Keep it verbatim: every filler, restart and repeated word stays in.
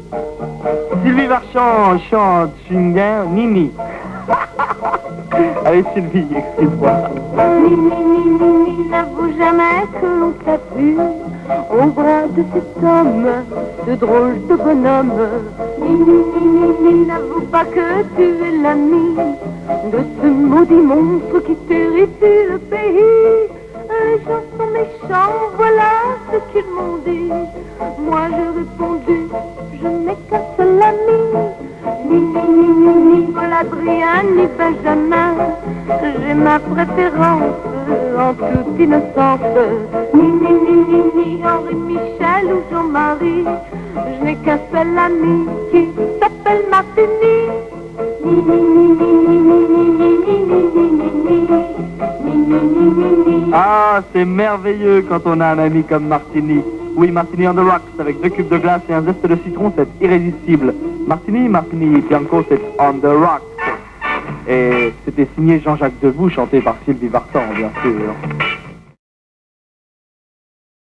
Sylvie Vartan chante Chunga Nini. Allez Sylvie, excuse-moi. Nini, Nini, Nini, n'avoue jamais que l'on t'a vu au bras de cet homme, ce drôle de bonhomme. Nini, Nini, Nini, n'avoue pas que tu es l'ami de ce maudit monstre qui terrifie le pays. Les gens sont méchants, voilà ce qu'ils m'ont dit. Moi j'ai répondu, je n'ai qu'un seul ami. Ni, ni, ni, ni, ni Paul Adrien, ni Benjamin. J'ai ma préférence en toute innocence. Ni, ni, ni, ni, ni Henri Michel ou Jean-Marie. Je n'ai qu'un seul ami qui s'appelle Martini. Ni, ni, ni, ni, ni, ni, ni, ni, ni, ni. Ah, c'est merveilleux quand on a un ami comme Martini. Oui, Martini on the rocks avec deux cubes de glace et un zeste de citron, c'est irrésistible. Martini, Martini Bianco, c'est on the rocks. Et c'était signé Jean-Jacques Debout, chanté par Sylvie Vartan, bien sûr.